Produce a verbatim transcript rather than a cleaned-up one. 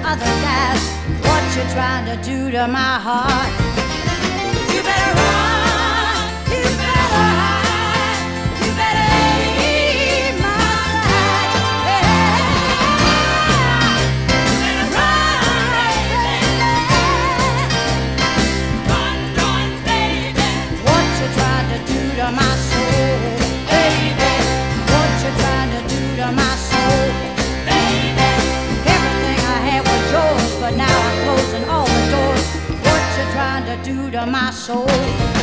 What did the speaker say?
other guys. What you trying to do to my heart? You better run, you better hide, you better leave my side. Yeah. You better run, baby. Run, run, baby. What you trying to do to my soul, baby? What you trying to do to my soul, baby? Everything I had was yours, but now I'm closing all the doors. What you trying to do to my soul?